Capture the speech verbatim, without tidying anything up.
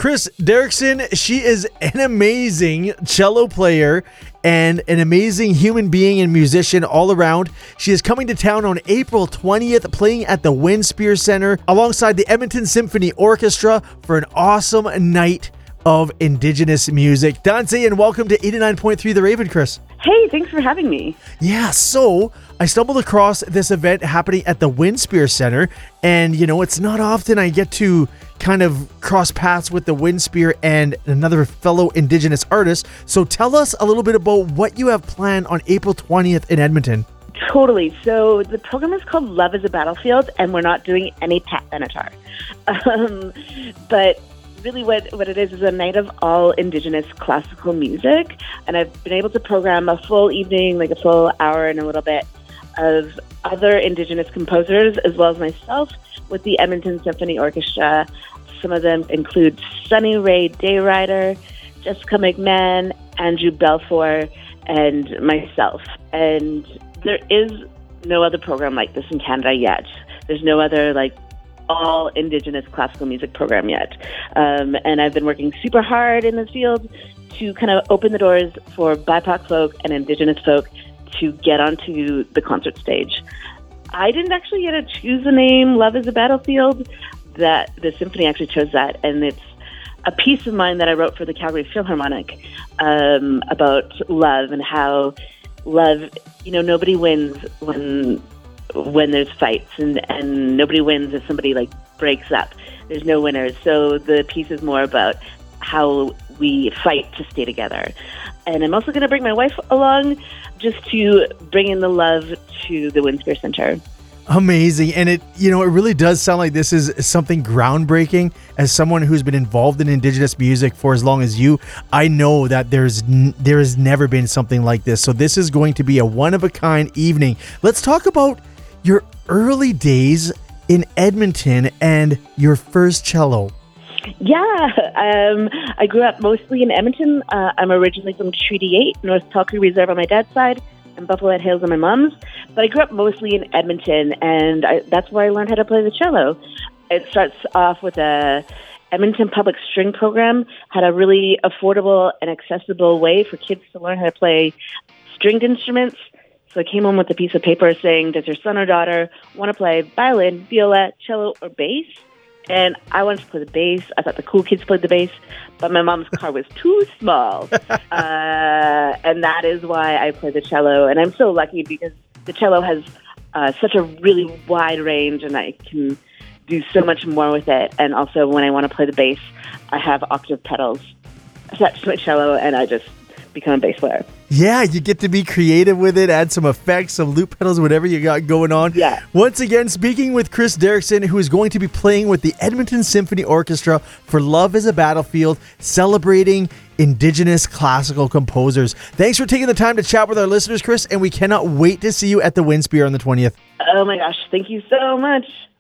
Chris Derrickson, she is an amazing cello player and an amazing human being and musician all around. She is coming to town on April twentieth, playing at the Winspear Center alongside the Edmonton Symphony Orchestra for an awesome night of Indigenous music. Dancy, and welcome to eighty-nine point three The Raven, Chris. Hey, thanks for having me. Yeah, so I stumbled across this event happening at the Winspear Center, and you know, it's not often I get to kind of cross paths with the Winspear and another fellow Indigenous artist. So tell us a little bit about what you have planned on April twentieth in Edmonton. Totally. So the program is called Love is a Battlefield, and we're not doing any Pat Benatar. Um, but really what, what it is is a night of all Indigenous classical music. And I've been able to program a full evening, like a full hour and a little bit, of other Indigenous composers as well as myself with the Edmonton Symphony Orchestra. Some of them include Sunny Ray Dayrider, Jessica McMahon, Andrew Belfour, and myself. And there is no other program like this in Canada yet. There's no other like all Indigenous classical music program yet. Um, and I've been working super hard in the field to kind of open the doors for B I P O C folk and Indigenous folk to get onto the concert stage. I didn't actually get to choose the name Love is a Battlefield. That the symphony actually chose that, and it's a piece of mine that I wrote for the Calgary Philharmonic um, about love and how love, you know, nobody wins when when there's fights, and, and nobody wins if somebody like breaks up. There's no winners. So the piece is more about how we fight to stay together. And I'm also going to bring my wife along just to bring in the love to the Winspear Center. Amazing. And it, you know, it really does sound like this is something groundbreaking. As someone who's been involved in Indigenous music for as long as you, I know that there's n- there has never been something like this. So this is going to be a one-of-a-kind evening. Let's talk about your early days in Edmonton and your first cello. Yeah, um, I grew up mostly in Edmonton. Uh, I'm originally from Treaty eight, North Talcott Reserve on my dad's side, and Buffalo Head Hills on my mom's. But I grew up mostly in Edmonton, and I, that's where I learned how to play the cello. It starts off with a Edmonton Public String Program, had a really affordable and accessible way for kids to learn how to play stringed instruments. So I came home with a piece of paper saying, does your son or daughter want to play violin, viola, cello, or bass? And I wanted to play the bass. I thought the cool kids played the bass, but my mom's car was too small. uh, and that is why I play the cello. And I'm so lucky because the cello has uh, such a really wide range, and I can do so much more with it. And also when I want to play the bass, I have octave pedals attached to my cello, and I just become a bass player. Yeah, you get to be creative with it, add some effects, some loop pedals, whatever you got going on. Yeah. Once again, speaking with Chris Derrickson, who is going to be playing with the Edmonton Symphony Orchestra for Love is a Battlefield, celebrating Indigenous classical composers. Thanks for taking the time to chat with our listeners, Chris, and we cannot wait to see you at the Winspear on the twentieth. Oh my gosh, thank you so much.